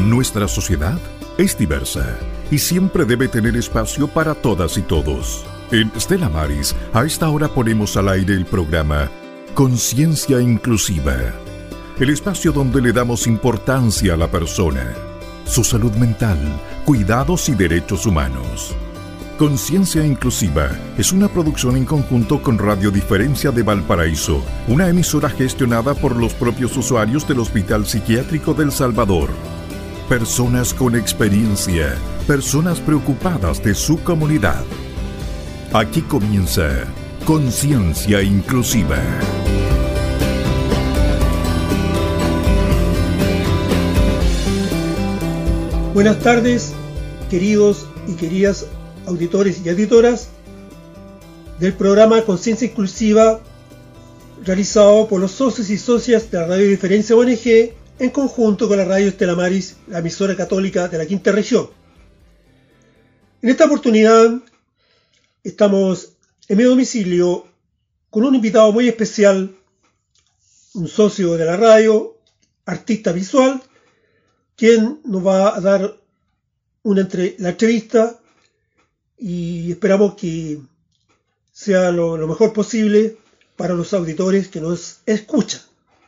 Nuestra sociedad es diversa y siempre debe tener espacio para todas y todos. En Stella Maris, a esta hora ponemos al aire el programa Conciencia Inclusiva, el espacio donde le damos importancia a la persona, su salud mental, cuidados y derechos humanos. Conciencia Inclusiva es una producción en conjunto con Radio Diferencia de Valparaíso, una emisora gestionada por los propios usuarios del Hospital Psiquiátrico del Salvador. Personas con experiencia, personas preocupadas de su comunidad. Aquí comienza Conciencia Inclusiva. Buenas tardes, queridos y queridas auditores y auditoras del programa Conciencia Inclusiva, realizado por los socios y socias de la Radio Diferencia ONG en conjunto con la Radio Stella Maris, la emisora católica de la Quinta Región. En esta oportunidad estamos en mi domicilio con un invitado muy especial, un socio de la radio, artista visual, quien nos va a dar la entrevista y esperamos que sea lo mejor posible para los auditores que nos escuchan.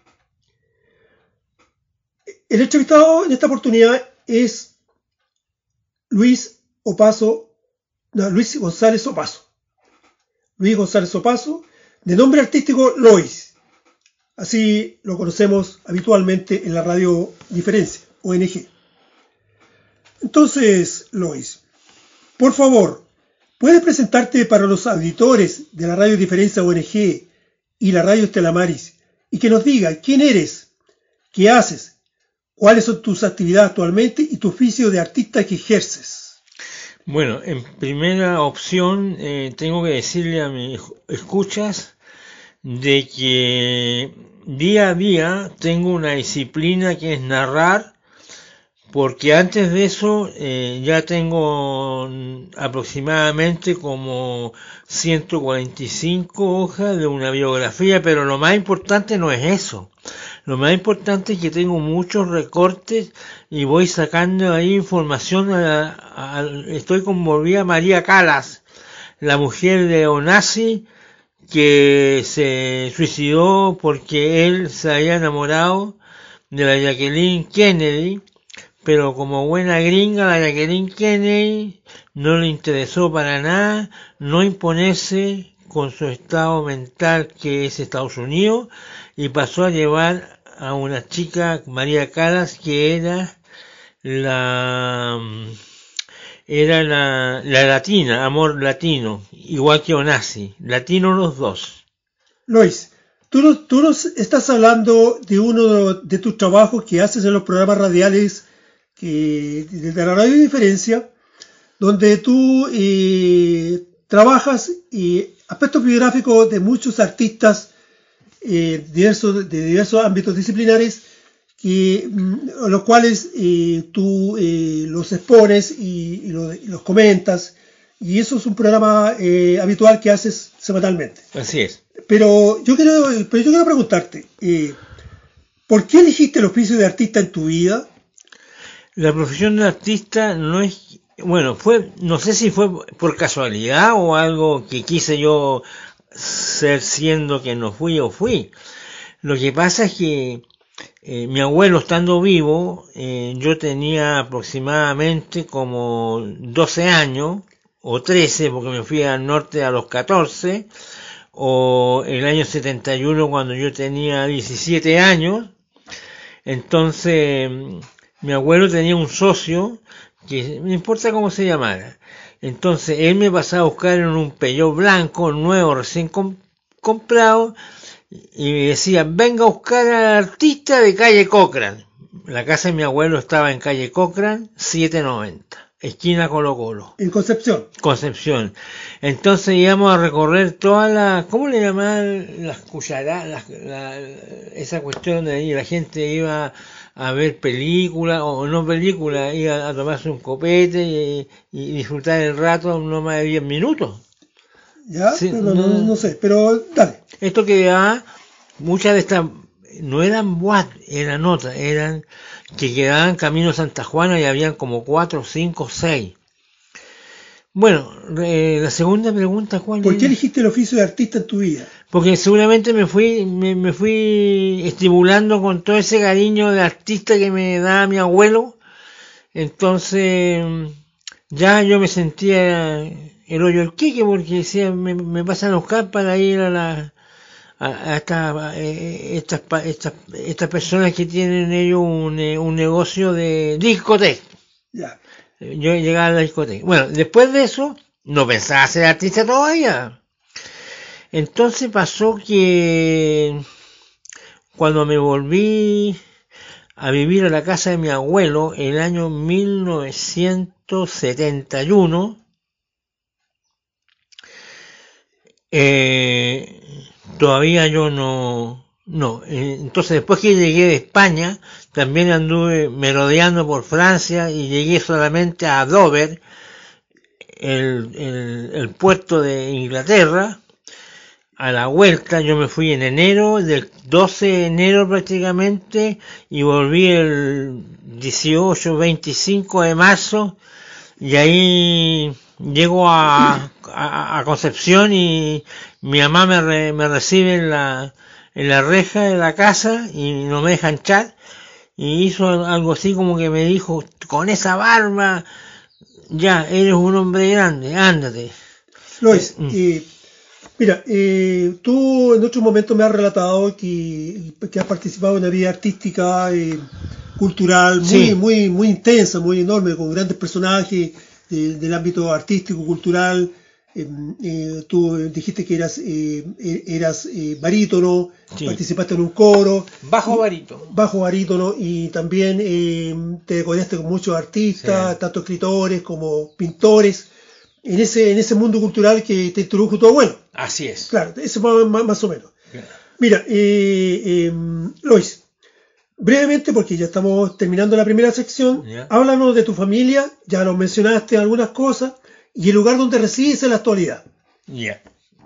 El entrevistado en esta oportunidad es Luis González Opaso. Luis González Opaso, de nombre artístico Lois. Así lo conocemos habitualmente en la Radio Diferencia, ONG. Entonces, Lois, por favor, ¿puedes presentarte para los auditores de la Radio Diferencia ONG y la Radio Stella Maris y que nos diga quién eres, qué haces, cuáles son tus actividades actualmente y tu oficio de artista que ejerces? Bueno, en primera opción tengo que decirle a mis escuchas de que día a día tengo una disciplina que es narrar, porque antes de eso ya tengo aproximadamente como 145 hojas de una biografía, pero lo más importante no es eso. Lo más importante es que tengo muchos recortes y voy sacando ahí información. Estoy conmovida a María Callas, la mujer de Onassis, que se suicidó porque él se había enamorado de la Jacqueline Kennedy, pero como buena gringa, la Jacqueline Kennedy no le interesó para nada no imponerse con su estado mental, que es Estados Unidos, y pasó a llevar a una chica, María Callas, que era la latina, amor latino, igual que Onassis, latino los dos. Lois, tú nos estás hablando de uno de tus trabajos que haces en los programas radiales de la Radio Diferencia, donde tú trabajas aspectos biográficos de muchos artistas de diversos ámbitos disciplinares, los cuales tú los expones y los comentas, y eso es un programa habitual que haces semanalmente. Así es. Pero yo quiero preguntarte, ¿por qué elegiste el oficio de artista en tu vida? La profesión de artista no es, no sé si fue por casualidad o algo que quise yo ser siendo que no fui o fui. Lo que pasa es que mi abuelo estando vivo, yo tenía aproximadamente como 12 años, o 13, porque me fui al norte a los 14, o el año 71 cuando yo tenía 17 años. Entonces, mi abuelo tenía un socio, que no importa cómo se llamara. Entonces, él me pasaba a buscar en un Peugeot blanco, nuevo, recién comprado, y me decía, venga a buscar al artista de calle Cochrane. La casa de mi abuelo estaba en calle Cochrane, 790, esquina Colo Colo. En Concepción. Concepción. Entonces íbamos a recorrer todas las, ¿cómo le llamaban? Las cucharadas, esa cuestión de ahí, la gente iba a ver películas, o no películas, iba a tomarse un copete y disfrutar el rato no más de 10 minutos. ¿Ya? Sí, no sé, pero dale. Esto quedaba, muchas de estas no eran boate, eran otras, eran que quedaban camino Santa Juana y habían como 4, 5, 6. Bueno, la segunda pregunta, ¿cuál ¿Por era? qué elegiste el oficio de artista en tu vida? Porque seguramente me fui estimulando con todo ese cariño de artista que me daba mi abuelo. Entonces ya yo me sentía el hoyo del quique, porque decía, me pasan a buscar para ir a estas personas que tienen ellos un negocio de discoteca. Ya. Yo llegaba a la discoteca. Bueno, después de eso, no pensaba ser artista todavía. Entonces pasó que cuando me volví a vivir a la casa de mi abuelo, el año 1971, todavía yo no. Entonces después que llegué de España, también anduve merodeando por Francia y llegué solamente a Dover, el puerto de Inglaterra. A la vuelta yo me fui en enero, del 12 de enero prácticamente, y volví el 18, 25 de marzo, y ahí llego a Concepción y mi mamá me recibe en la reja de la casa y no me deja entrar, y hizo algo así como que me dijo, con esa barba, ya, eres un hombre grande, ándate. Lois, mira, tú en otros momentos me has relatado que has participado en una vida artística, cultural, Sí. muy intensa, muy enorme, con grandes personajes del ámbito artístico, cultural. Tú dijiste que eras barítono, Sí. participaste en un coro. Bajo barítono, y también te codeaste con muchos artistas, Sí. tanto escritores como pintores, en ese mundo cultural que te introdujo todo bueno. Así es. Claro, eso más o menos. Mira, Lois, brevemente, porque ya estamos terminando la primera sección, Ya. háblanos de tu familia, ya nos mencionaste algunas cosas, y el lugar donde resides en la actualidad. Ya.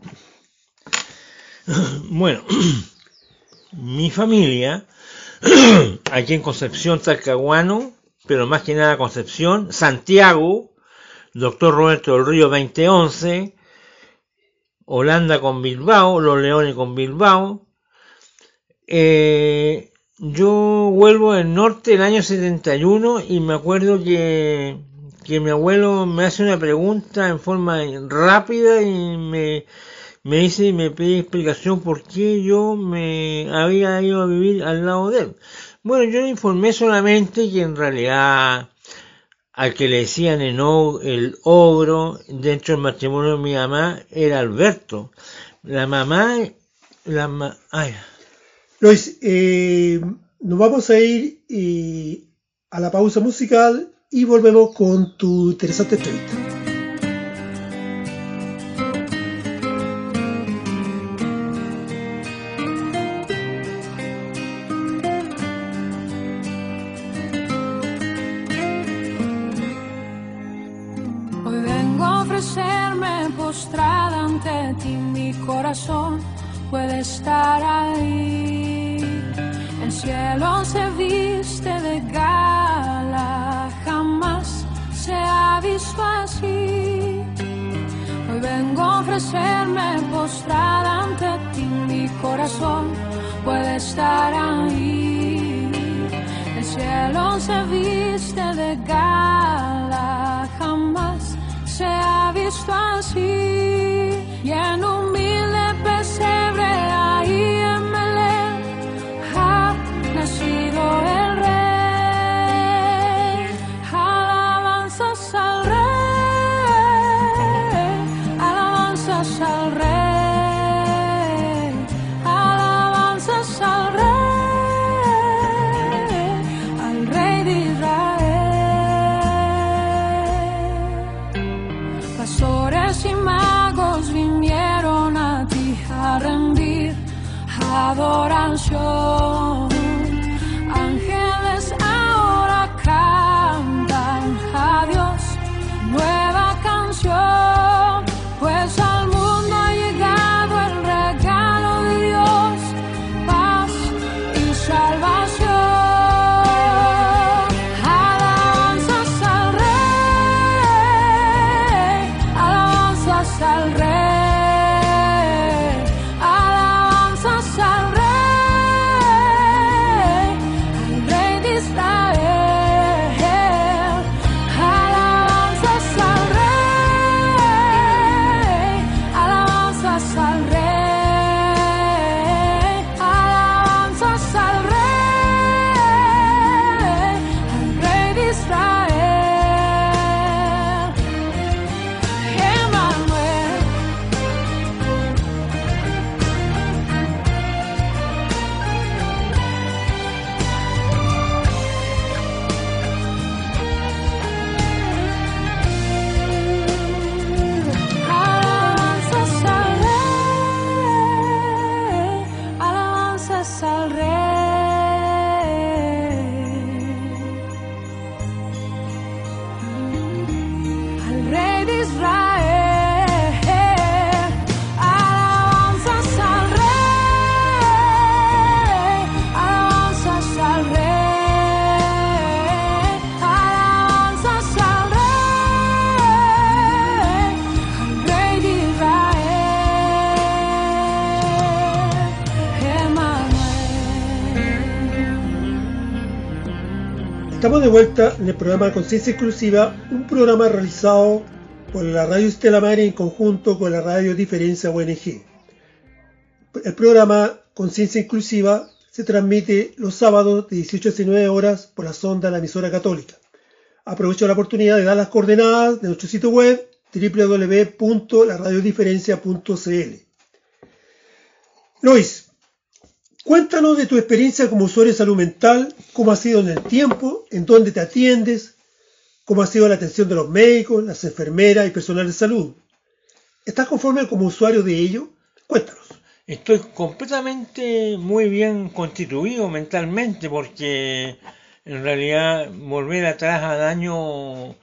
Bueno, mi familia, aquí en Concepción, Talcahuano, pero más que nada Concepción, Santiago, Doctor Roberto del Río 2011, Holanda con Bilbao, Los Leones con Bilbao. Yo vuelvo del norte el año 71 y me acuerdo que mi abuelo me hace una pregunta en forma rápida y me pide explicación por qué yo me había ido a vivir al lado de él. Bueno, yo le informé solamente que en realidad al que le decían el ogro dentro del matrimonio de mi mamá era Alberto. La mamá, Lois, nos vamos a ir a la pausa musical y volvemos con tu interesante entrevista. Hoy vengo a ofrecerme postrada ante ti, mi corazón puede estar ahí. El cielo se viste de gala, jamás se ha visto así. Hoy vengo a ofrecerme postrada ante ti, mi corazón puede estar ahí. El cielo se viste de gala, jamás se ha visto así. Y en humilde pesebre ahí en Belén ha nacido el Rey. Alabanzas al Rey, alabanzas al Rey, alabanzas al Rey de Israel. Pastores y magos vinieron a ti a rendir adoración. Ángeles ahora cantan a Dios nueva canción, pues al mundo ha llegado el regalo de Dios, paz y Estamos de vuelta en el programa Conciencia Exclusiva, un programa realizado por la Radio Stella Maris en conjunto con la Radio Diferencia ONG. El programa Conciencia Inclusiva se transmite los sábados de 18 a 19 horas por la sonda de la emisora católica. Aprovecho la oportunidad de dar las coordenadas de nuestro sitio web www.laradiodiferencia.cl. Lois, cuéntanos de tu experiencia como usuario de salud mental, cómo ha sido en el tiempo, en dónde te atiendes, cómo ha sido la atención de los médicos, las enfermeras y personal de salud. ¿Estás conforme como usuario de ello? Cuéntanos. Estoy completamente muy bien constituido mentalmente porque en realidad volver atrás al año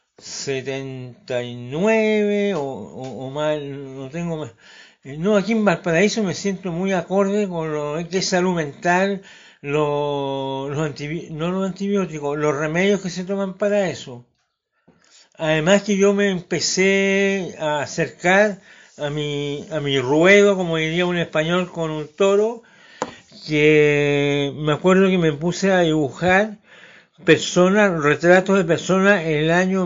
79 o más, no tengo más. No, aquí en Valparaíso me siento muy acorde con lo que es salud mental, no los antibióticos, los remedios que se toman para eso. Además que yo me empecé a acercar a mi ruedo, como diría un español, con un toro, que me acuerdo que me puse a dibujar retratos de personas en el año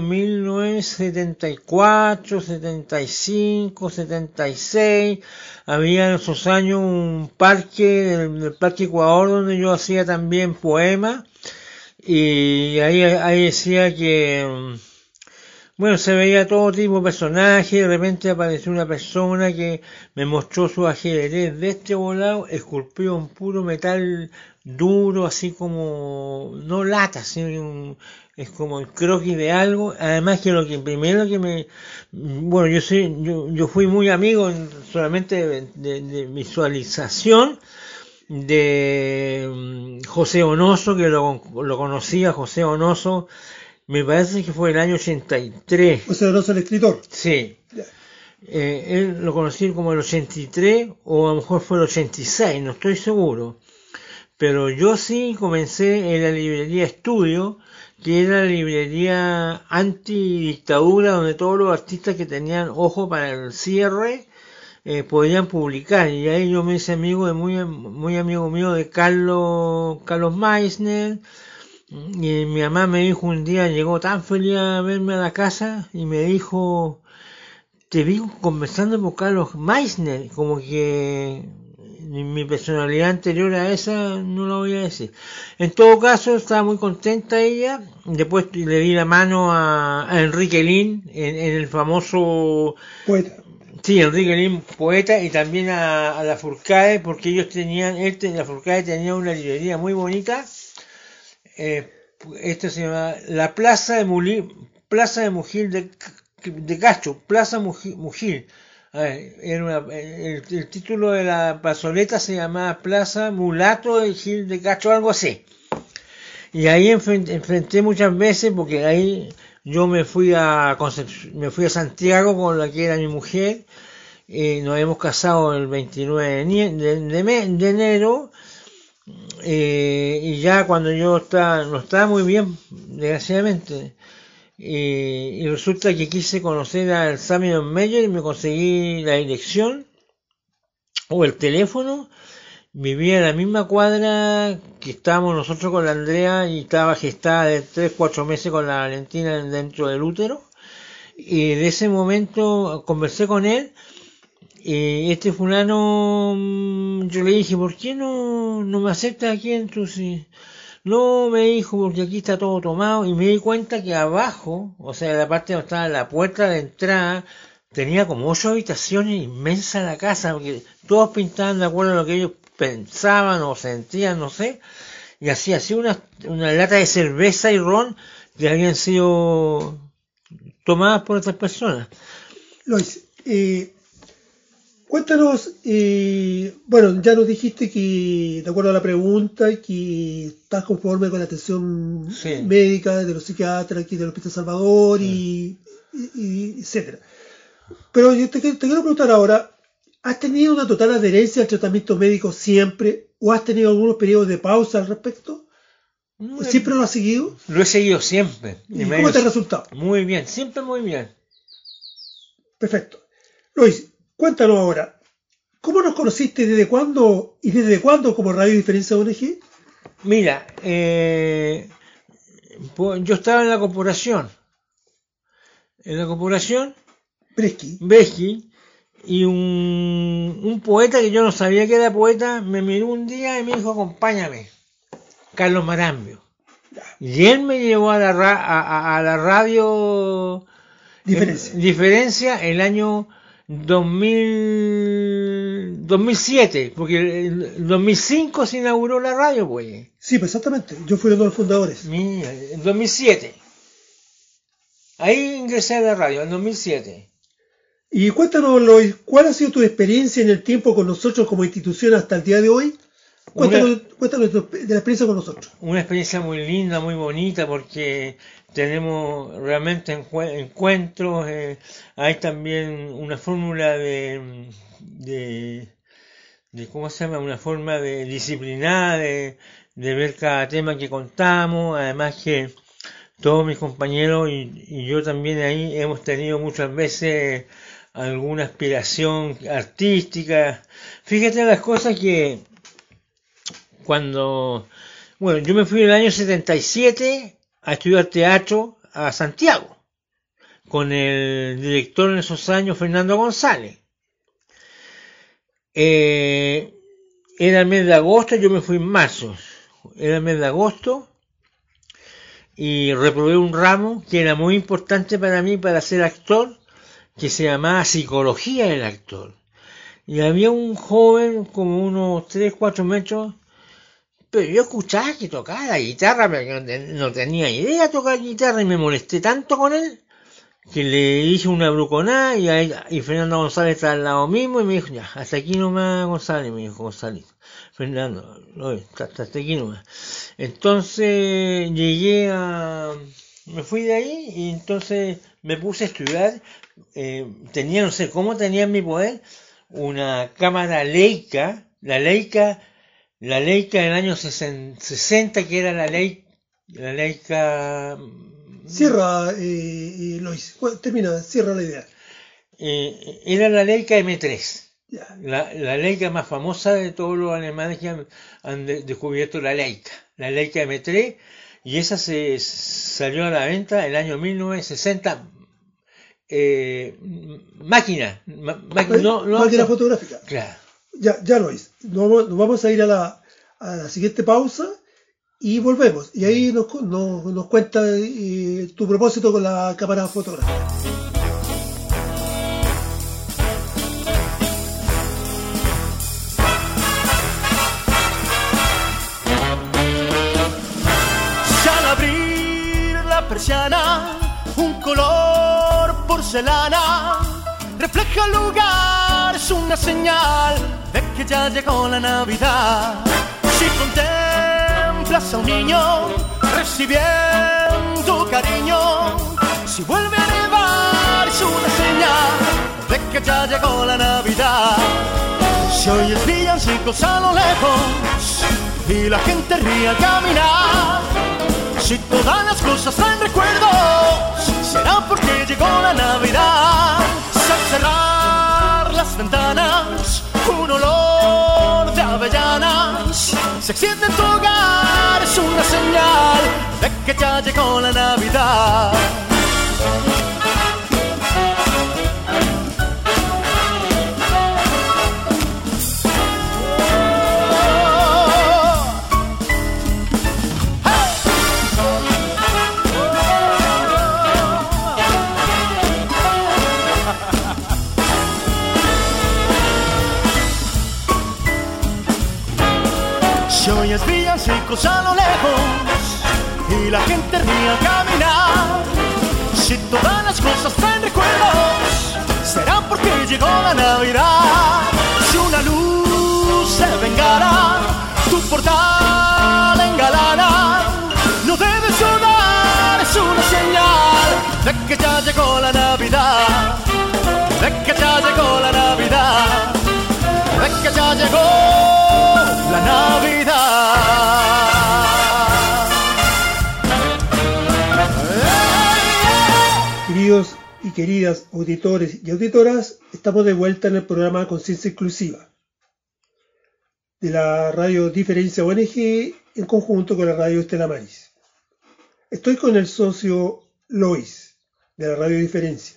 1974, 75, 76. Había en esos años un parque, el Parque Ecuador, donde yo hacía también poemas, y ahí decía que bueno, se veía todo tipo de personajes. De repente apareció una persona que me mostró su ajedrez de este volado, esculpido en puro metal duro, así como, no lata, sino es como el croquis de algo. Además que bueno, yo fui muy amigo solamente de visualización de José Onoso, que lo conocía, José Onoso. Me parece que fue el año 83. José Onoso, el escritor. Sí. Él lo conocí como el 83 o a lo mejor fue el 86, no estoy seguro. Pero yo sí comencé en la librería Estudio, que era la librería antidictadura, donde todos los artistas que tenían ojo para el cierre podían publicar. Y ahí yo me hice amigo de muy amigo mío de Carlos Meissner. Y mi mamá me dijo un día, llegó tan feliz a verme a la casa y me dijo, te vi conversando con Carlos Meissner, como que mi personalidad anterior a esa no la voy a decir. En todo caso, estaba muy contenta ella. Después le di la mano a Enrique Lin, en el famoso poeta. Sí, Enrique Lin, poeta, y también a la Furcade, porque ellos tenían, la Furcade tenía una librería muy bonita. Esto se llama la Plaza de Mugil de Cacho, Plaza Mugil. El título de la plazoleta se llamaba Plaza Mulato de Gil de Cacho, algo así. Y ahí enfrenté muchas veces, porque ahí yo me fui a Santiago con la que era mi mujer, nos habíamos casado el 29 de enero. Y ya cuando yo no estaba muy bien, desgraciadamente, y resulta que quise conocer al Samuel Meyer y me conseguí la dirección o el teléfono. Vivía en la misma cuadra que estábamos nosotros con la Andrea, y estaba gestada de 3-4 meses con la Valentina dentro del útero. Y de ese momento conversé con él. Este fulano, yo le dije, ¿por qué no me aceptas aquí entonces? No, me dijo, porque aquí está todo tomado, y me di cuenta que abajo, o sea, la parte donde estaba la puerta de entrada, tenía como 8 habitaciones, inmensa la casa, porque todos pintaban de acuerdo a lo que ellos pensaban o sentían, no sé, y así una lata de cerveza y ron que habían sido tomadas por otras personas. Lois, cuéntanos, bueno, ya nos dijiste que, de acuerdo a la pregunta, que estás conforme con la atención médica de los psiquiatras aquí del Hospital Salvador y etcétera. Pero yo te quiero preguntar ahora, ¿has tenido una total adherencia al tratamiento médico siempre o has tenido algunos periodos de pausa al respecto? ¿Siempre lo has seguido? Lo he seguido siempre. ¿Y cómo te ha resultado? Muy bien, siempre muy bien. Perfecto. Luis, cuéntanos ahora, ¿cómo nos conociste, desde cuándo y desde cuándo como Radio Diferencia ONG? Mira, Pues, yo estaba en la corporación. Bresky, y un poeta que yo no sabía que era poeta me miró un día y me dijo, acompáñame, Carlos Marambio. Y él me llevó a la radio Diferencia el año 2007, porque en 2005 se inauguró la radio, pues. Sí, pues exactamente, yo fui uno de los fundadores. Mira, en 2007. Ahí ingresé a la radio, en 2007. Y cuéntanos, Lois, ¿cuál ha sido tu experiencia en el tiempo con nosotros como institución hasta el día de hoy? Cuéntanos de la experiencia con nosotros. Una experiencia muy linda, muy bonita, porque tenemos realmente encuentros. Hay también una fórmula de ¿cómo se llama? Una forma de disciplinada, de ver cada tema que contamos. Además que todos mis compañeros y yo también ahí hemos tenido muchas veces alguna aspiración artística. Fíjate las cosas que yo me fui en el año 77 a estudiar teatro a Santiago con el director en esos años, Fernando González. Era el mes de agosto, yo me fui en marzo. Era el mes de agosto y reprobé un ramo que era muy importante para mí para ser actor, que se llamaba Psicología del Actor. Y había un joven como unos 3-4 metros, pero yo escuchaba que tocaba la guitarra, pero no tenía idea de tocar guitarra, y me molesté tanto con él que le hice una bruconada y Fernando González está al lado mismo y me dijo, ya, hasta aquí nomás, González, me dijo González. Fernando, hasta aquí nomás. Entonces me fui de ahí y entonces me puse a estudiar. Tenía, no sé cómo tenía en mi poder, una cámara Leica, la Leica del año 60, que era la Leica... Cierra, Lois, cierra la idea. Era la Leica M3, la Leica más famosa de todos los alemanes que han descubierto la Leica M3, y esa se salió a la venta el año 1960. Máquina fotográfica. Claro. Ya Lois, nos vamos a ir a la siguiente pausa y volvemos. Y ahí nos cuenta tu propósito con la cámara fotográfica. Si al abrir la persiana, un color porcelana refleja el lugar, es una señal de que ya llegó la Navidad. Si contemplas a un niño recibiendo cariño, si vuelve a nevar, es una señal de que ya llegó la Navidad. Si oyes villancicos a lo lejos y la gente ríe al caminar, si todas las cosas traen recuerdos, será porque llegó la Navidad. Si al cerrar las ventanas, un olor de avellanas se extiende en tu hogar, es una señal de que ya llegó la Navidad. Si oyes villancicos a lo lejos y la gente ríe al caminar, si todas las cosas traen recuerdos, será porque llegó la Navidad. Si una luz se vengara, tu portal engalana, no debes dudar, es una señal de que ya llegó la Navidad, de que ya llegó la Navidad, de que ya llegó la Navidad. Queridos y queridas auditores y auditoras, estamos de vuelta en el programa Conciencia Inclusiva de la radio Diferencia ONG en conjunto con la radio Estela Maris. Estoy con el socio Lois, de la Radio Diferencia.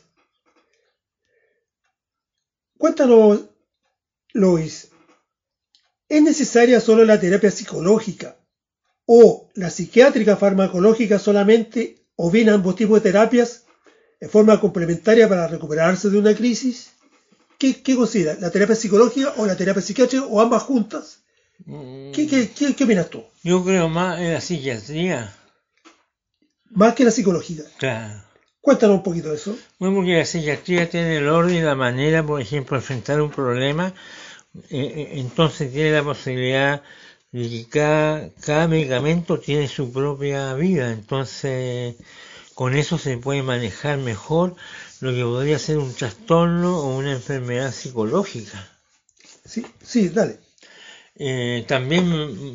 Cuéntanos, Lois, ¿es necesaria solo la terapia psicológica o la psiquiátrica farmacológica solamente, o bien ambos tipos de terapias en forma complementaria para recuperarse de una crisis? ¿Qué considera? ¿La terapia psicológica o la terapia psiquiátrica o ambas juntas? ¿Qué opinas tú? Yo creo más en la psiquiatría. Más que la psicológica. Claro. Cuéntanos un poquito de eso. Bueno, porque la psiquiatría tiene el orden y la manera, por ejemplo, de enfrentar un problema. Entonces tiene la posibilidad de que cada medicamento tiene su propia vida. Entonces, con eso se puede manejar mejor lo que podría ser un trastorno o una enfermedad psicológica. Sí, dale. También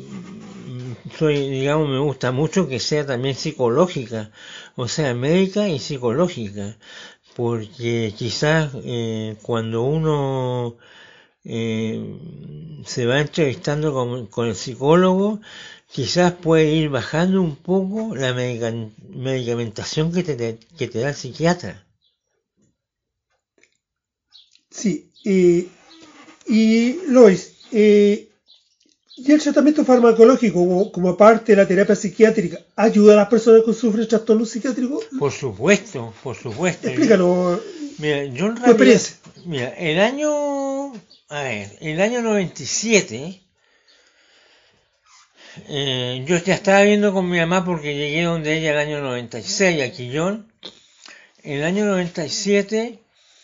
me gusta mucho que sea también psicológica, o sea, médica y psicológica, porque quizás cuando uno se va entrevistando con el psicólogo, quizás puede ir bajando un poco la medicamentación que te da el psiquiatra. Sí, y Lois, ¿y el tratamiento farmacológico, como parte de la terapia psiquiátrica, ayuda a las personas que sufren trastornos psiquiátricos? Por supuesto. Explícanos. Mira, yo en tu realidad, experiencia. Mira, el año 97, yo ya estaba viendo con mi mamá porque llegué donde ella el año 96 a Quillón. El año 97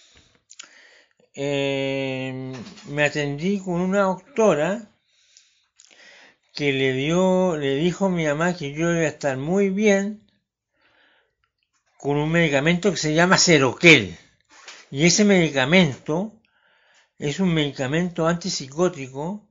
me atendí con una doctora que le dijo a mi mamá que yo iba a estar muy bien con un medicamento que se llama Seroquel. Y ese medicamento es un medicamento antipsicótico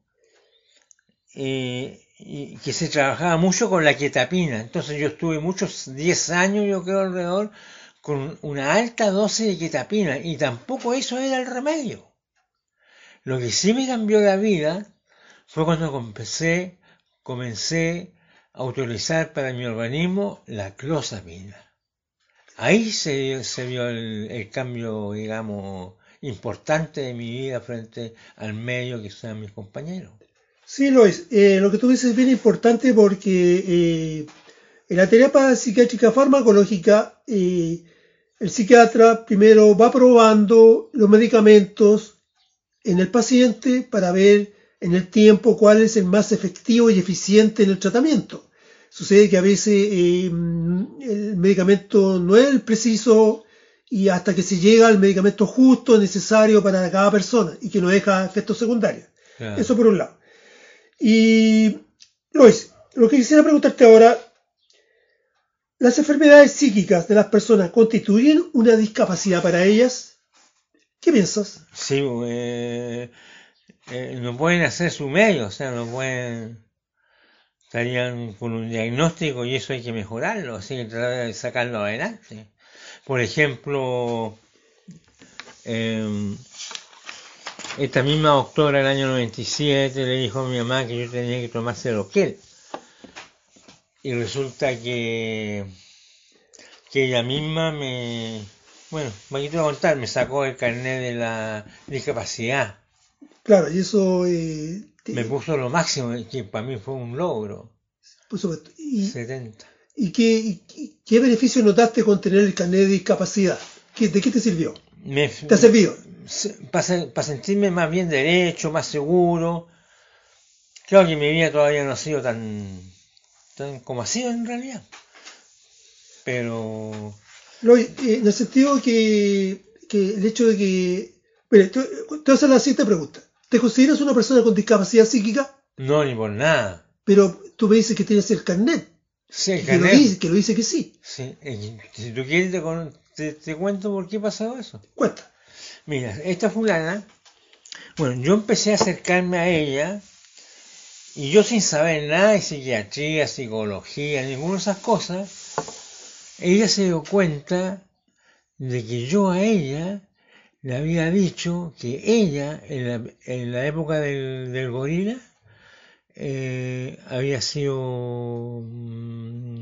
y que se trabajaba mucho con la quetapina. Entonces yo estuve 10 años, yo creo, alrededor, con una alta dosis de quetapina, y tampoco eso era el remedio. Lo que sí me cambió la vida fue cuando comencé a utilizar para mi organismo la clozapina. Ahí se vio el cambio, digamos, importante de mi vida frente al medio que sean mis compañeros. Sí, Lois, lo que tú dices es bien importante porque en la terapia psiquiátrica farmacológica, el psiquiatra primero va probando los medicamentos en el paciente para ver en el tiempo cuál es el más efectivo y eficiente en el tratamiento. Sucede que a veces el medicamento no es el preciso, y hasta que se llega al medicamento justo, necesario para cada persona y que no deja efectos secundarios. Claro. Eso por un lado. Y Lois, lo que quisiera preguntarte ahora, ¿las enfermedades psíquicas de las personas constituyen una discapacidad para ellas? ¿Qué piensas? Sí, no pueden hacer su medio, o sea, no pueden, estarían con un diagnóstico y eso hay que mejorarlo, así que tratar de sacarlo adelante. Por ejemplo, esta misma doctora el año 97 le dijo a mi mamá que yo tenía que tomar Seroquel, y resulta que ella misma aquí te voy a contar, me sacó el carnet de la discapacidad. Claro, y eso... me puso lo máximo, que para mí fue un logro. Por supuesto. 70. ¿Y qué beneficio notaste con tener el carnet de discapacidad? ¿De qué te sirvió? ¿Te ha servido? Para sentirme más bien derecho, más seguro. Claro que mi vida todavía no ha sido tan como ha sido en realidad. Pero... en el sentido que el hecho de que... Mira, te voy a hacer la siguiente pregunta. ¿Te consideras una persona con discapacidad psíquica? No, ni por nada. Pero tú me dices que tienes el carnet. Sí, el carnet. Que lo dice que sí. Sí. Si tú quieres te cuento por qué pasó eso. Cuenta. Mira, esta fulana, yo empecé a acercarme a ella, y yo sin saber nada de psiquiatría, psicología, ninguna de esas cosas, ella se dio cuenta de que yo a ella le había dicho que ella, en la época del gorila, había sido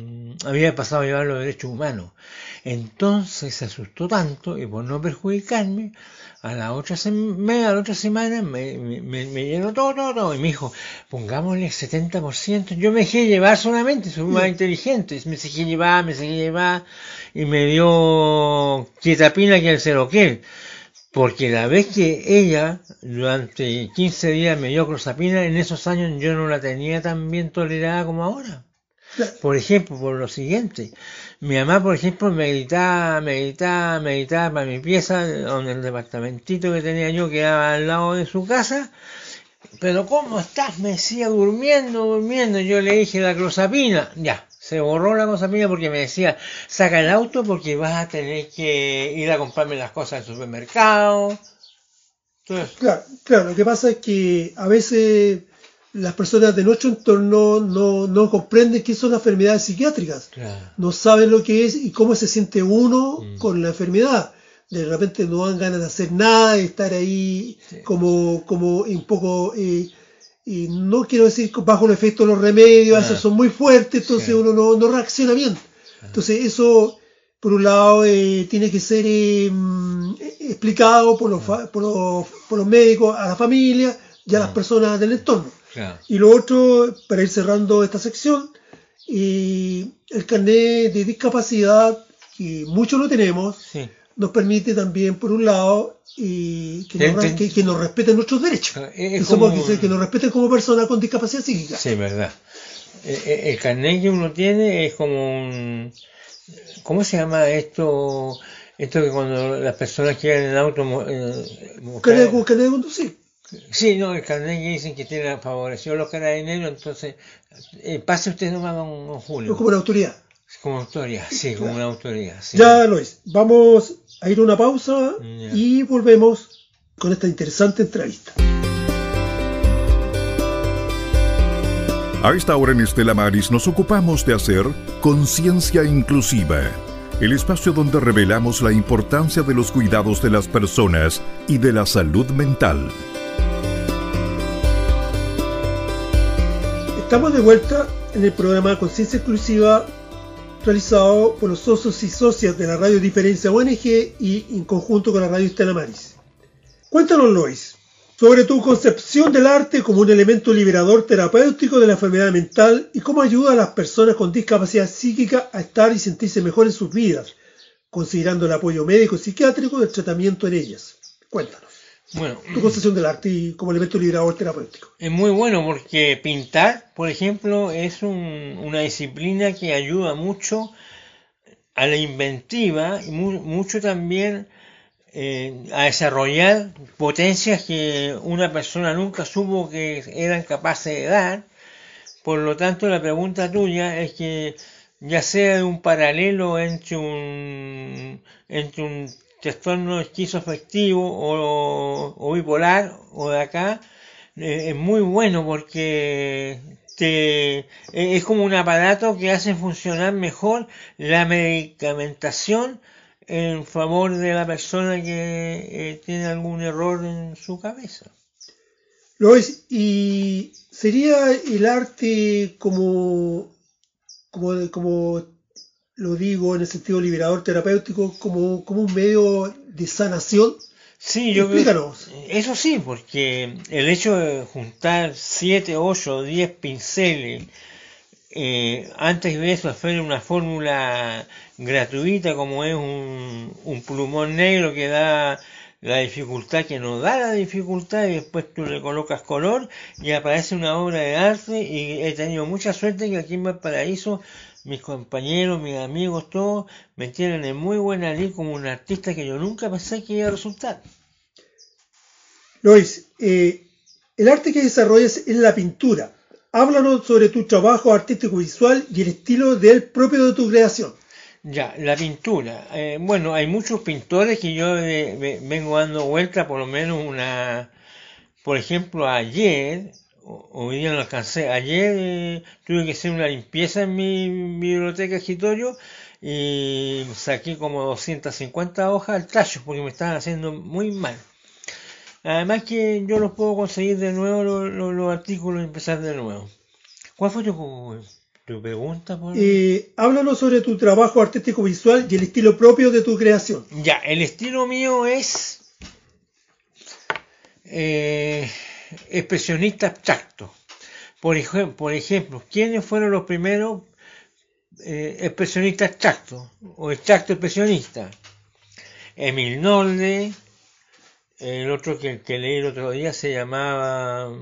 había pasado a llevar los derechos humanos. Entonces se asustó tanto, y por no perjudicarme, a la otra semana me llenó todo, y me dijo, pongámosle 70%. Yo me dejé llevar solamente, soy más inteligente, me dejé llevar, y me dio quietapina que el ceroquel. Porque la vez que ella, durante 15 días me dio clozapina, en esos años yo no la tenía tan bien tolerada como ahora. Por ejemplo, por lo siguiente, mi mamá, por ejemplo, meditaba para mi pieza, donde el departamentito que tenía yo quedaba al lado de su casa. Pero ¿cómo estás? Me decía, durmiendo. Yo le dije, la clozapina. Ya, se borró la clozapina porque me decía, saca el auto porque vas a tener que ir a comprarme las cosas al supermercado. Entonces, Claro, lo que pasa es que a veces las personas de nuestro entorno no comprenden qué son las enfermedades psiquiátricas. claro. No saben lo que es y cómo se siente uno con la enfermedad. De repente no dan ganas de hacer nada, de estar ahí como un poco, y no quiero decir bajo el efecto de los remedios, a veces son muy fuertes, entonces uno no reacciona bien. Entonces eso, por un lado, tiene que ser explicado por los médicos a la familia y a las personas del entorno. Claro. Y lo otro, para ir cerrando esta sección, el carnet de discapacidad, que muchos lo tenemos, Sí. nos permite también, por un lado, que nos respeten nuestros derechos, que nos respeten como personas con discapacidad psíquica. Sí, verdad. El carnet que uno tiene es como un... ¿Cómo se llama esto? Esto que cuando las personas quieren el auto... Carnet de conducir. Sí, no, el carnet que dicen que tiene favorecido a los carabineros, entonces pase usted nomás, don Julio. Es como una autoridad. Como autoridad, sí, como una autoridad. Sí. Ya lo es. Vamos a ir a una pausa y volvemos con esta interesante entrevista. A esta hora en Estela Maris nos ocupamos de hacer Conciencia Inclusiva, el espacio donde revelamos la importancia de los cuidados de las personas y de la salud mental. Estamos de vuelta en el programa Conciencia Inclusiva, realizado por los socios y socias de la Radio Diferencia ONG y en conjunto con la Radio Estela Maris. Cuéntanos, Lois, sobre tu concepción del arte como un elemento liberador terapéutico de la enfermedad mental y cómo ayuda a las personas con discapacidad psíquica a estar y sentirse mejor en sus vidas, considerando el apoyo médico y psiquiátrico del tratamiento en ellas. Cuéntanos. Bueno, Tu concepción del arte como elemento liberador terapéutico. es muy bueno porque pintar, por ejemplo, es una disciplina que ayuda mucho a la inventiva y mucho también a desarrollar potencias que una persona nunca supo que eran capaces de dar. Por lo tanto, la pregunta tuya es que ya sea de un paralelo entre un trastorno esquizoafectivo o bipolar o de acá, es muy bueno porque es como un aparato que hace funcionar mejor la medicamentación en favor de la persona que tiene algún error en su cabeza. Lois, ¿y sería el arte como lo digo en el sentido liberador terapéutico, como un medio de sanación? Sí, explícanos. Eso sí, porque el hecho de juntar 7, 8, 10 pinceles, antes de eso hacer una fórmula gratuita como es un plumón negro que da la dificultad, que no da la dificultad, y después tú le colocas color y aparece una obra de arte. Y he tenido mucha suerte que aquí en Valparaíso mis compañeros, mis amigos, todos me tienen en muy buena lid como un artista que yo nunca pensé que iba a resultar. Lois, el arte que desarrollas es la pintura. Háblanos sobre tu trabajo artístico visual y el estilo propio de tu creación. Ya, la pintura. Bueno, hay muchos pintores que yo vengo dando vuelta, por lo menos por ejemplo, ayer, hoy día no alcancé, ayer tuve que hacer una limpieza en mi biblioteca escritorio y saqué como 250 hojas al tallo porque me estaban haciendo muy mal. Además que yo los puedo conseguir de nuevo, los artículos, y empezar de nuevo. ¿Cuál fue tu ¿Tu pregunta? Háblanos sobre tu trabajo artístico visual y el estilo propio de tu creación. Ya, el estilo mío es expresionista abstracto. Por ejemplo, ¿quiénes fueron los primeros expresionistas abstractos o abstracto expresionistas? Emil Nolde, el otro que leí el otro día se llamaba...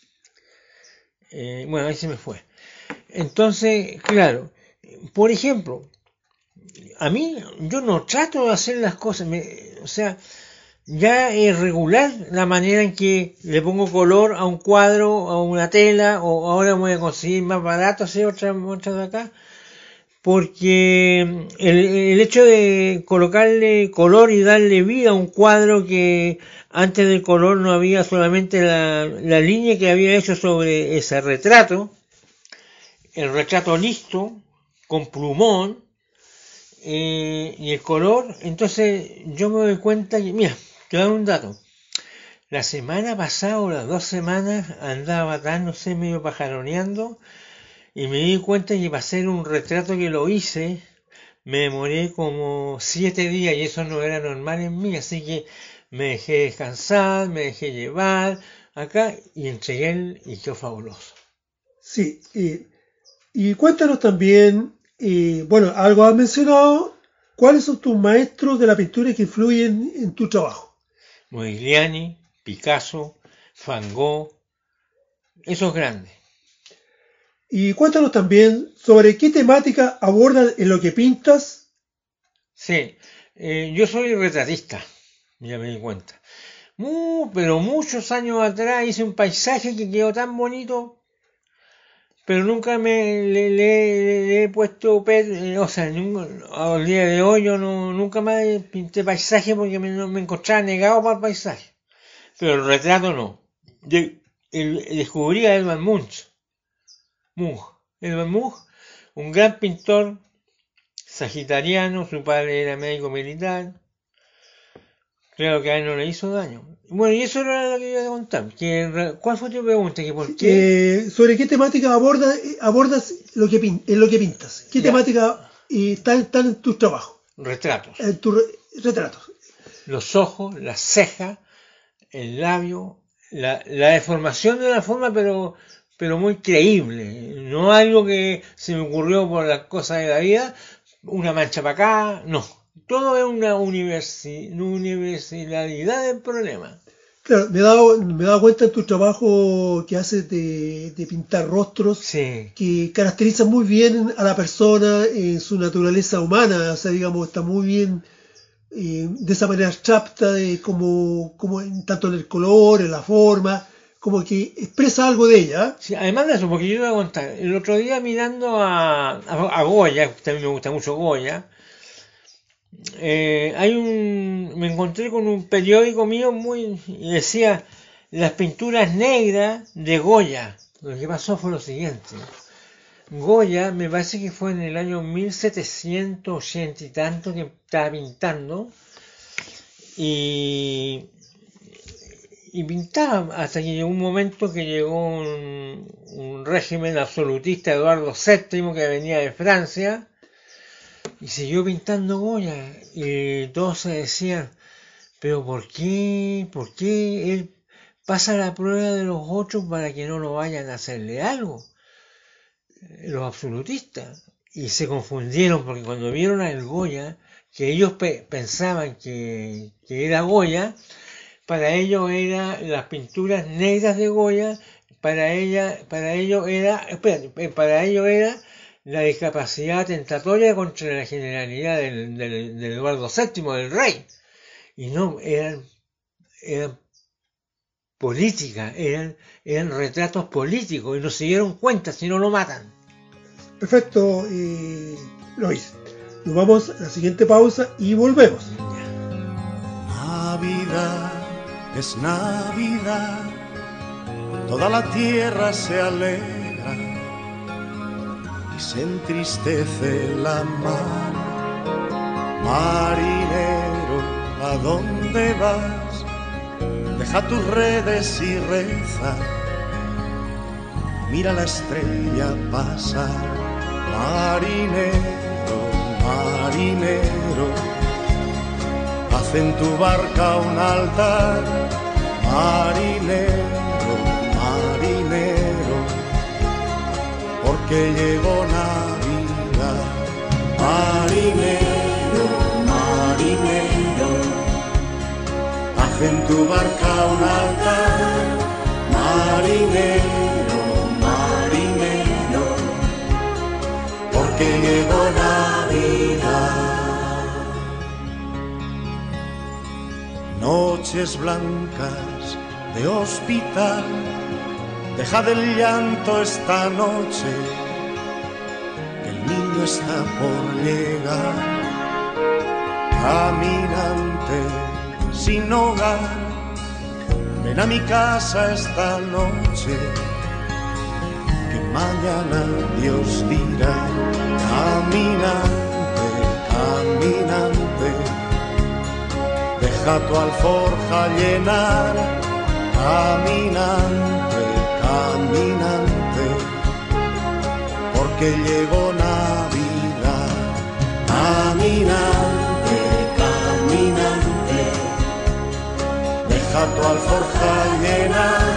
bueno, ahí se me fue. Entonces, claro, por ejemplo, a mí, yo no trato de hacer las cosas, o sea, ya es regular la manera en que le pongo color a un cuadro, a una tela, o ahora voy a conseguir más barato hacer otra de acá, porque el hecho de colocarle color y darle vida a un cuadro que antes del color no había solamente la línea que había hecho sobre ese retrato, el retrato listo, con plumón, y el color, entonces yo me doy cuenta que, mira, te voy a dar un dato. La semana pasada o las 2 semanas andaba tan, no sé, medio pajaroneando, y me di cuenta que para hacer un retrato que lo hice, me demoré como 7 días y eso no era normal en mí, así que me dejé descansar, me dejé llevar acá y entregué y quedó fabuloso. Sí, y cuéntanos también, bueno, algo has mencionado, ¿cuáles son tus maestros de la pintura que influyen en tu trabajo? Modigliani, Picasso, Van Gogh, esos grandes. Y cuéntanos también sobre qué temática abordas en lo que pintas. Sí, yo soy retratista, ya me di cuenta. Pero muchos años atrás hice un paisaje que quedó tan bonito, pero nunca le he puesto, o sea, al día de hoy yo nunca más pinté paisaje porque me encontraba negado para el paisaje. Pero el retrato no. Descubrí a Edvard Munch, un gran pintor sagitariano, su padre era médico militar, creo que a él no le hizo daño. Bueno, y eso era lo que iba a contar. ¿Cuál fue tu pregunta? ¿Por qué? ¿Sobre qué temática abordas en lo que pintas? ¿Qué temática están en tus trabajos? Retratos. En tus retratos. Los ojos, las cejas, el labio, la deformación de la forma, pero muy creíble, no algo que se me ocurrió por las cosas de la vida, una mancha para acá, no, todo es una universalidad del problema. Claro, me he dado cuenta en tu trabajo que haces de pintar rostros, sí, que caracterizan muy bien a la persona en su naturaleza humana, o sea, digamos, está muy bien de esa manera abstracta, como tanto en el color, en la forma, como que expresa algo de ella. Sí, además de eso, porque yo te voy a contar, el otro día mirando a Goya, también me gusta mucho Goya, me encontré con un periódico mío y decía las pinturas negras de Goya. Lo que pasó fue lo siguiente. Goya, me parece que fue en el año 1780 y tanto que estaba pintando, y pintaba hasta que llegó un momento que llegó un régimen absolutista, Eduardo VII, que venía de Francia, y siguió pintando Goya, y todos se decían, pero ¿por qué él pasa la prueba de los otros para que no lo vayan a hacerle algo? Los absolutistas, y se confundieron porque cuando vieron al Goya, que ellos pensaban que era Goya, para ellos era las pinturas negras de Goya, para ellos era la discapacidad tentatoria contra la generalidad del Eduardo VII, del rey, y no eran política, eran retratos políticos, y no se dieron cuenta, si no lo matan. Perfecto, Luis. Nos vamos a la siguiente pausa y volvemos. Navidad es Navidad, toda la tierra se alegra y se entristece la mar. Marinero, ¿a dónde vas? Deja tus redes y reza, mira la estrella pasar. Marinero, marinero, haz en tu barca un altar. Marinero, marinero, porque llegó Navidad. Marinero, marinero, haz en tu barca un altar. Marinero, marinero, porque llegó Navidad. Noches blancas de hospital, dejad el llanto esta noche, que el niño está por llegar. Caminante sin hogar, ven a mi casa esta noche, que mañana Dios dirá. Caminante, caminante, deja tu alforja llenar. Caminante, caminante, porque llegó Navidad. Caminante, caminante, deja tu alforja llenar.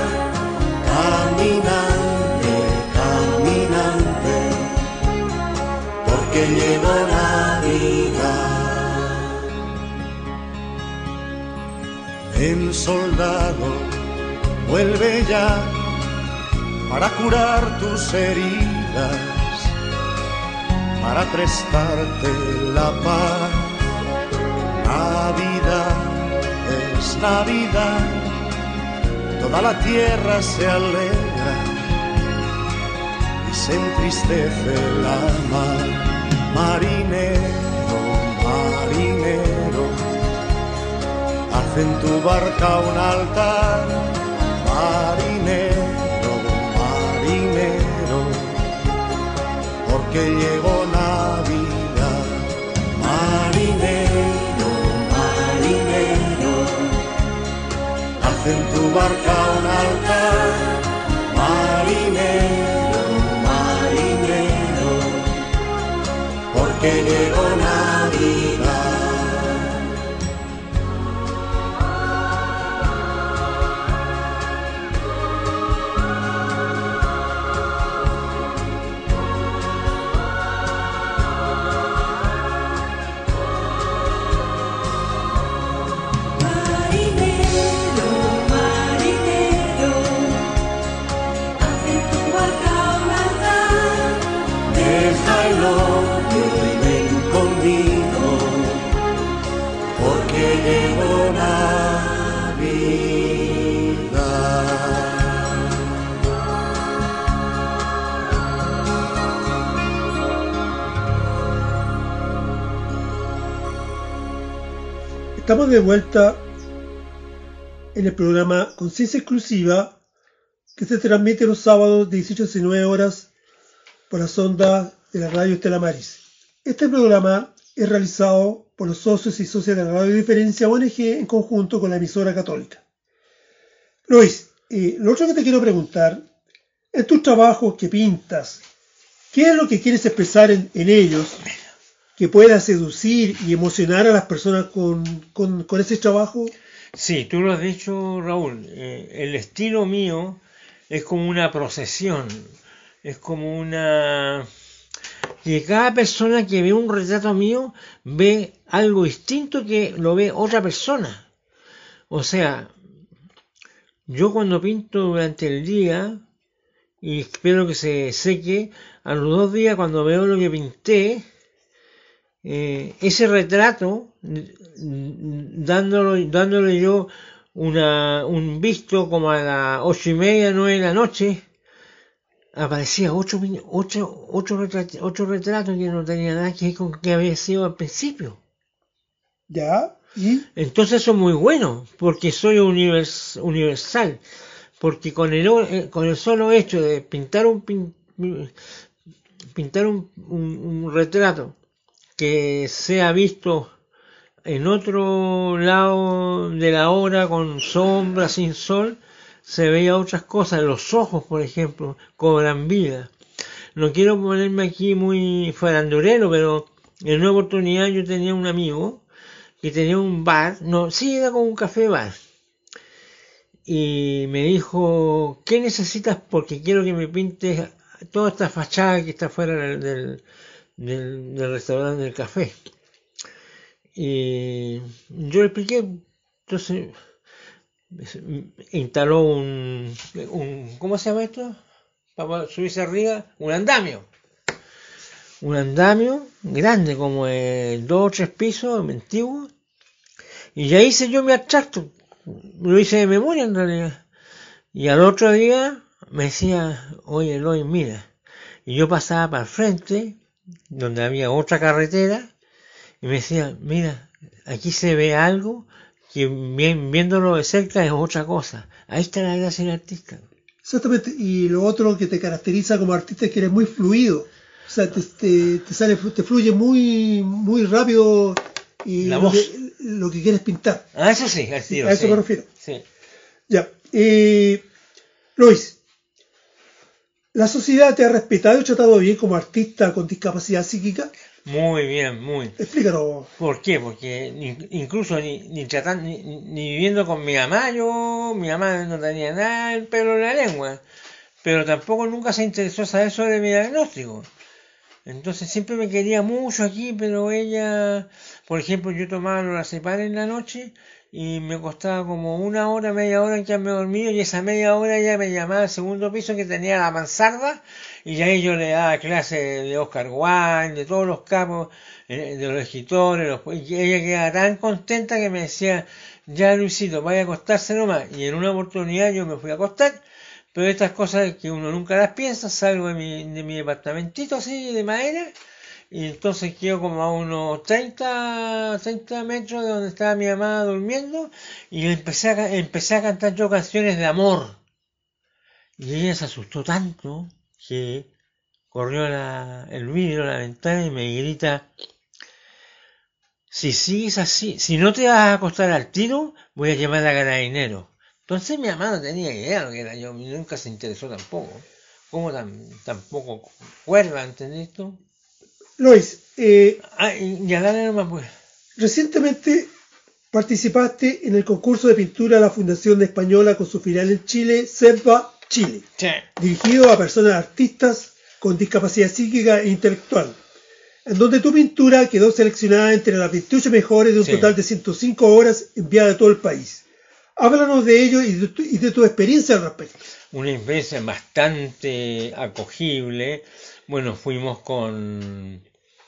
Caminante, caminante, porque llegó Navidad. El soldado vuelve ya para curar tus heridas, para prestarte la paz. Navidad es Navidad, toda la tierra se alegra y se entristece la mar. Marinero, marinero, haz en tu barca un altar. Marinero, marinero, porque llegó Navidad. Marinero, marinero, haz en tu barca un altar. Marinero, marinero, porque llegó Navidad. Estamos de vuelta en el programa Conciencia Exclusiva, que se transmite los sábados de 18 a 19 horas por las ondas de la radio Stella Maris. Este programa es realizado por los socios y socias de la Radio Diferencia ONG en conjunto con la emisora católica. Luis, lo otro que te quiero preguntar, en tus trabajos que pintas, ¿qué es lo que quieres expresar en ellos que pueda seducir y emocionar a las personas con ese trabajo? Sí, tú lo has dicho, Raúl. El estilo mío es como una procesión, es como una... que cada persona que ve un retrato mío ve algo distinto que lo ve otra persona. O sea, yo cuando pinto durante el día, y espero que se seque, a los 2 días cuando veo lo que pinté, ese retrato, dándole yo un visto como a las 8:30, 9 de la noche, aparecía otro retrato que no tenía nada que ver con que había sido al principio. ¿Ya? ¿Y? Entonces eso es muy bueno, porque soy universal, porque con el solo hecho de pintar un retrato que sea visto en otro lado de la obra con sombra, sin sol, se veía otras cosas. Los ojos, por ejemplo, cobran vida. no quiero ponerme aquí muy farandulero, pero en una oportunidad yo tenía un amigo que tenía un bar, no, sí, era como un café bar. Y me dijo, ¿qué necesitas? Porque quiero que me pintes toda esta fachada que está fuera del restaurante del café. Y yo le expliqué, entonces instaló un ¿cómo se llama esto? Para subirse arriba, un andamio grande, como 2 o 3 pisos, antiguo, y ya hice yo mi abstracto, lo hice de memoria en realidad, y al otro día me decía, oye Eloy, mira, y yo pasaba para el frente, donde había otra carretera, y me decía, mira, aquí se ve algo que viéndolo de cerca es otra cosa, ahí está la gracia del artista. Exactamente, y lo otro que te caracteriza como artista es que eres muy fluido, o sea, te fluye muy rápido y lo que quieres pintar. Ah, eso sí, al tiro, a eso sí, me refiero. Sí. Ya, Luis, ¿la sociedad te ha respetado y tratado bien como artista con discapacidad psíquica? Muy bien, muy. Explícanos. ¿Por qué? Porque incluso ni viviendo con mi mamá no tenía nada el pelo en la lengua, pero tampoco nunca se interesó saber sobre mi diagnóstico. Entonces siempre me quería mucho aquí, pero ella, por ejemplo, yo tomaba lorazepam en la noche y me costaba como 1 hora, media hora en quedarme dormido, y esa media hora ella me llamaba al segundo piso que tenía la mansarda, y ahí yo le daba clases de Oscar Wilde, de todos los capos, de los escritores, y ella quedaba tan contenta que me decía, ya Luisito, vaya a acostarse nomás, y en una oportunidad yo me fui a acostar, pero estas cosas que uno nunca las piensa, salgo de mi departamentito así de madera, y entonces quedo como a unos 30 metros de donde estaba mi mamá durmiendo, y empecé a cantar yo canciones de amor. Y ella se asustó tanto que corrió el vidrio, la ventana, y me grita, si sigues así, si no te vas a acostar al tiro, voy a llamar a carabineros. Entonces mi mamá no tenía idea de lo que era yo, nunca se interesó tampoco. ¿Cómo tampoco cuerda, entendés tú? Luis, ya dale nomás pues. Recientemente participaste en el concurso de pintura de la Fundación Española con su filial en Chile, SEPA Chile, Sí. dirigido a personas artistas con discapacidad psíquica e intelectual, en donde tu pintura quedó seleccionada entre las 28 mejores de un total de 105 obras enviadas a todo el país. Háblanos de ello y de tu experiencia al respecto. Una experiencia bastante acogible. Bueno, fuimos con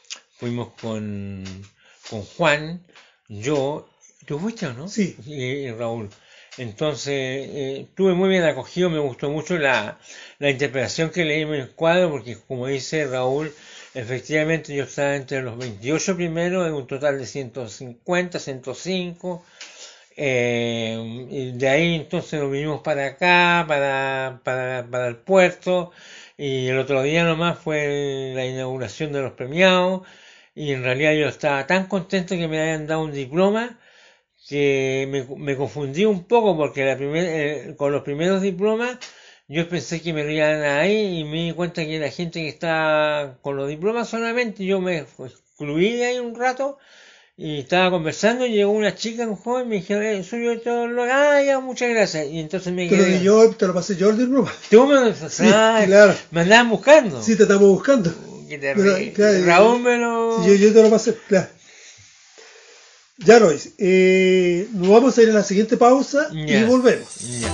Juan, yo, ¿tú fuiste o no? Sí. Y Raúl. Entonces, estuve muy bien acogido, me gustó mucho la interpretación que leí en el cuadro, porque como dice Raúl, efectivamente yo estaba entre los 28 primeros, en un total de 150, 105, y de ahí entonces nos vinimos para acá, para el puerto, y el otro día nomás fue la inauguración de los premiados, y en realidad yo estaba tan contento que me hayan dado un diploma, que me confundí un poco, porque con los primeros diplomas yo pensé que me lo iban a dar ahí, y me di cuenta que la gente que está con los diplomas solamente, yo me excluí de ahí un rato, y estaba conversando, y llegó una chica, un joven, me dijeron, soy yo todo lo... ya, muchas gracias. Y entonces me quedé... Te lo pasé yo el diploma. Tú me... Sí, claro. Me andaban buscando. Sí, te estamos buscando. Qué terrible. Claro, Raúl me lo... Sí, yo te lo pasé, claro. Ya, Luis, nos vamos a ir a la siguiente pausa y volvemos.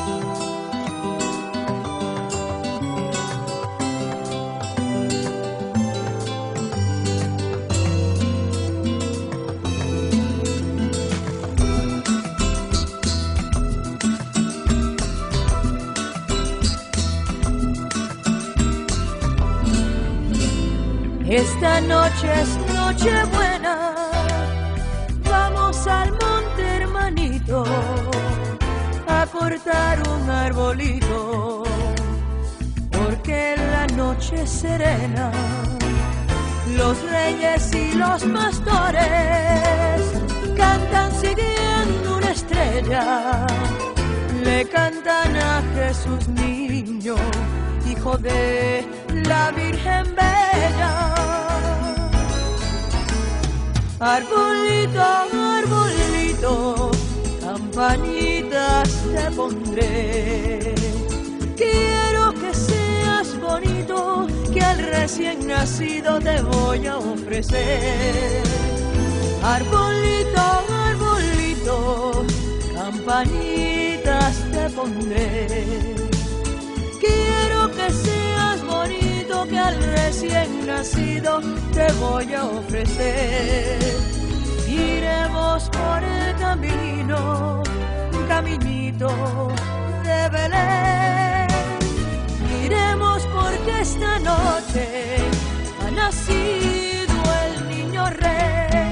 Esta noche es noche buena, vamos al monte hermanito a cortar un arbolito, porque la noche es serena, los reyes y los pastores cantan siguiendo una estrella, le cantan a Jesús niño, hijo de la Virgen Bella. Arbolito, arbolito, campanitas te pondré. Quiero que seas bonito, que al recién nacido te voy a ofrecer. Arbolito, arbolito, campanitas te pondré. Quiero que seas bonito, que al recién nacido te voy a ofrecer. Iremos por el camino, un caminito de Belén. Iremos porque esta noche ha nacido el niño rey.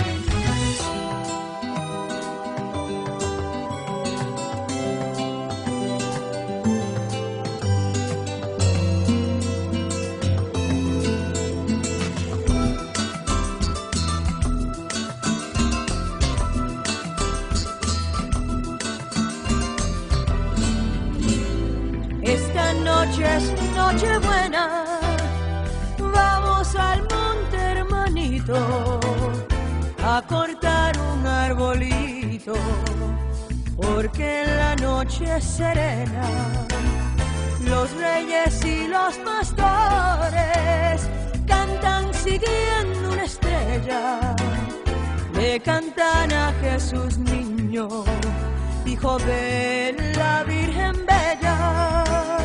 Esta noche es noche buena, vamos al monte hermanito a cortar un arbolito, porque la noche es serena. Los reyes y los pastores cantan siguiendo una estrella, le cantan a Jesús niño, hijo de la Virgen Bella.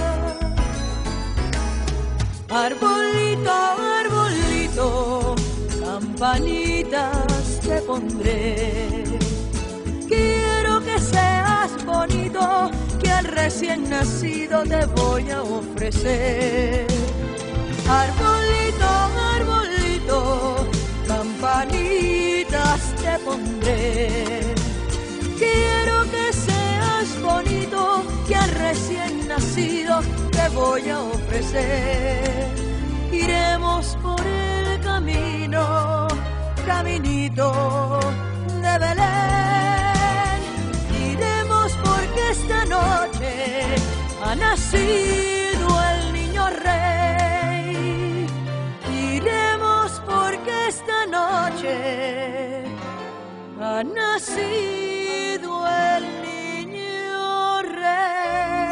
Arbolito, arbolito, campanitas te pondré. Quiero que seas bonito, que al recién nacido te voy a ofrecer. Arbolito, arbolito, campanitas te pondré. Quiero que seas bonito, que al recién nacido te voy a ofrecer. Iremos por el camino, caminito de Belén. Iremos porque esta noche ha nacido el niño rey. Iremos porque esta noche ha nacido el niño rey.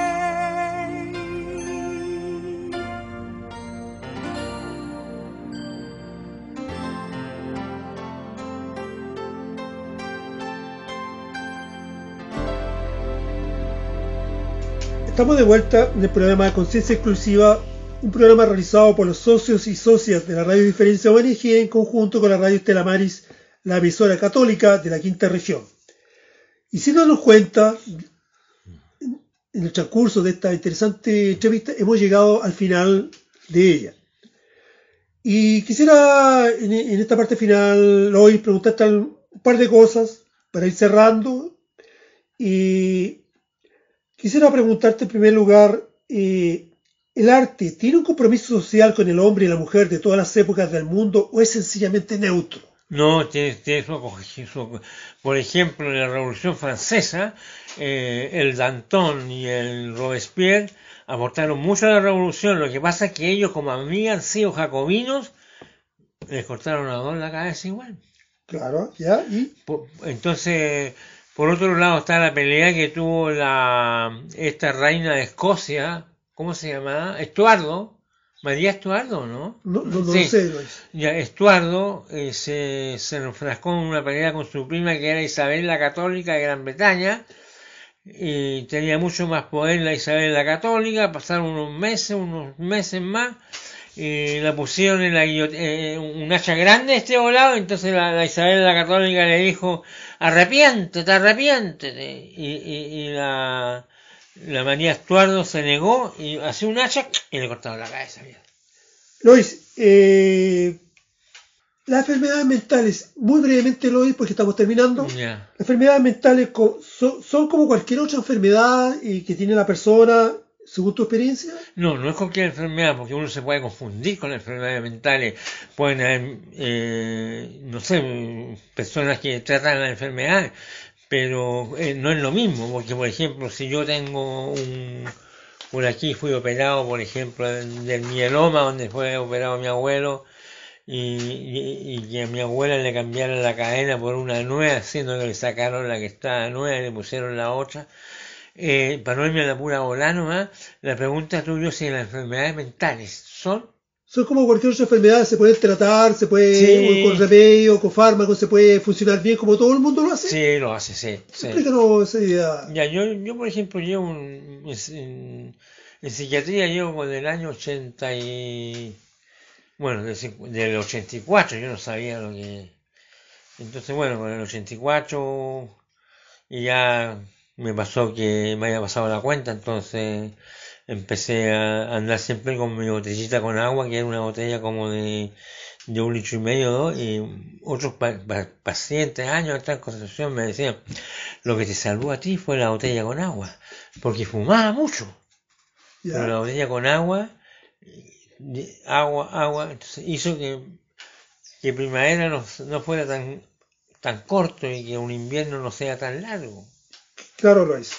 Estamos de vuelta en el programa de Conciencia Exclusiva, un programa realizado por los socios y socias de la Radio Diferencia ONG en conjunto con la Radio Stella Maris, la emisora católica de la Quinta Región. Y sin darnos cuenta, en el transcurso de esta interesante entrevista hemos llegado al final de ella. Y quisiera en esta parte final hoy preguntarte un par de cosas para ir cerrando. Y quisiera preguntarte en primer lugar, ¿el arte tiene un compromiso social con el hombre y la mujer de todas las épocas del mundo o es sencillamente neutro? No, tiene por ejemplo, en la Revolución Francesa, el Danton y el Robespierre aportaron mucho a la revolución. Lo que pasa es que ellos, como habían sido jacobinos, les cortaron a dos la cabeza igual. Claro, ya, y entonces, por otro lado está la pelea que tuvo esta reina de Escocia, ¿cómo se llamaba? Estuardo. María Estuardo, ¿no? No sí. sé, Luis. Ya, Estuardo se enfrascó en una pelea con su prima, que era Isabel la Católica de Gran Bretaña, y tenía mucho más poder la Isabel la Católica. Pasaron unos meses más, y la pusieron en un hacha grande este volado. Entonces la Isabel la Católica le dijo: arrepiéntete, y la María Estuardo se negó y hacía un hacha y le cortaron la cabeza. Luis, las enfermedades mentales, muy brevemente, Luis, porque estamos terminando. Yeah. Las enfermedades mentales son como cualquier otra enfermedad que tiene la persona, según tu experiencia. No es cualquier enfermedad, porque uno se puede confundir con las enfermedades mentales. Pueden haber, personas que tratan la enfermedad, pero no es lo mismo, porque por ejemplo, si yo tengo por aquí fui operado, por ejemplo, del mieloma, donde fue operado mi abuelo, y que a mi abuela le cambiaron la cadena por una nueva, siendo que le sacaron la que estaba nueva y le pusieron la otra. Para no irme a la pura bola nomás, la pregunta tuya si las enfermedades mentales son como cualquier otra enfermedad, se puede tratar, se puede, sí, con remedio, con fármacos, se puede funcionar bien como todo el mundo lo hace. Sí, lo hace, sí. Explícanos esa idea. Ya, yo por ejemplo llevo en psiquiatría llevo desde el año 80 y... Bueno, del 84 yo no sabía lo que... Entonces, bueno, con el 84 y ya me pasó que me había pasado la cuenta, entonces empecé a andar siempre con mi botellita con agua, que era una botella como de 1,5 litros, 2, y otros pacientes, años atrás en Concepción me decían, lo que te salvó a ti fue la botella con agua, porque fumaba mucho. Yeah. Pero la botella con agua, entonces hizo que primavera no fuera tan corto y que un invierno no sea tan largo. Claro, Luis.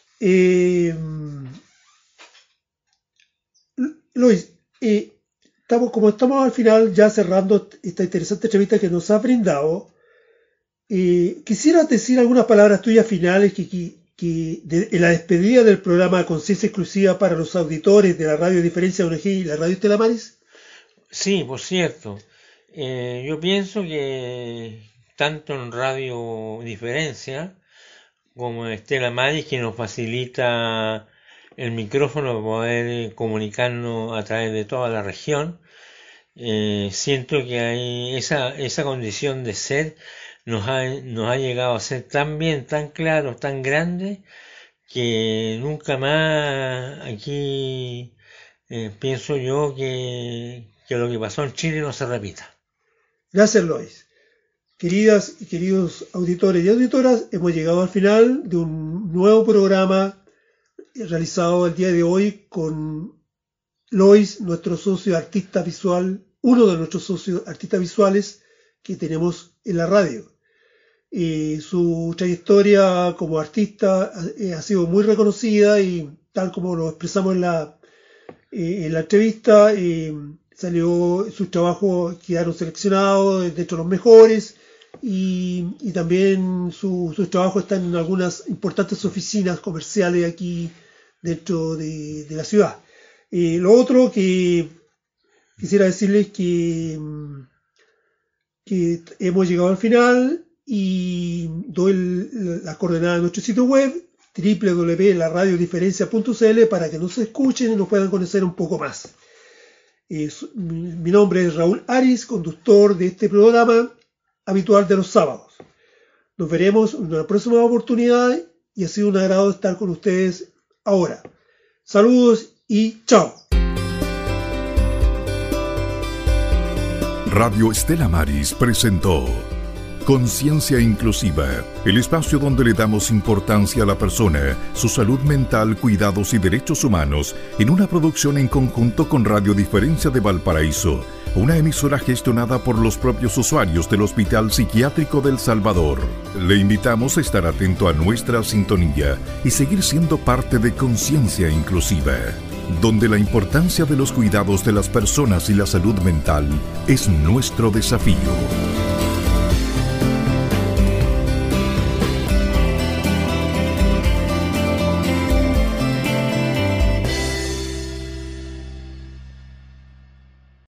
Luis, estamos al final ya cerrando esta interesante entrevista que nos has brindado, quisiera decir algunas palabras tuyas finales en la despedida del programa Conciencia Exclusiva para los auditores de la Radio Diferencia ONG y la Radio Estela Maris. Sí, por cierto. Yo pienso que tanto en Radio Diferencia como en Estela Maris, que nos facilita el micrófono para poder comunicarnos a través de toda la región, siento que hay esa condición de ser nos ha llegado a ser tan bien, tan claro, tan grande, que nunca más aquí pienso yo que lo que pasó en Chile no se repita. Gracias, Luis. Queridas y queridos auditores y auditoras, hemos llegado al final de un nuevo programa realizado el día de hoy con Luis, nuestro socio artista visual, uno de nuestros socios artistas visuales que tenemos en la radio. Su trayectoria como artista ha sido muy reconocida y tal como lo expresamos en la entrevista, sus trabajos quedaron seleccionados dentro de los mejores y también sus trabajos están en algunas importantes oficinas comerciales aquí dentro de la ciudad. Lo otro que quisiera decirles que hemos llegado al final y doy las coordenadas de nuestro sitio web www.laradiodiferencia.cl para que nos escuchen y nos puedan conocer un poco más. Mi nombre es Raúl Aris, conductor de este programa habitual de los sábados. Nos veremos en una próxima oportunidad y ha sido un agrado estar con ustedes ahora. Saludos y chao. Radio Estela Maris presentó Conciencia Inclusiva, el espacio donde le damos importancia a la persona, su salud mental, cuidados y derechos humanos, en una producción en conjunto con Radio Diferencia de Valparaíso, una emisora gestionada por los propios usuarios del Hospital Psiquiátrico del Salvador. Le invitamos a estar atento a nuestra sintonía y seguir siendo parte de Conciencia Inclusiva, donde la importancia de los cuidados de las personas y la salud mental es nuestro desafío.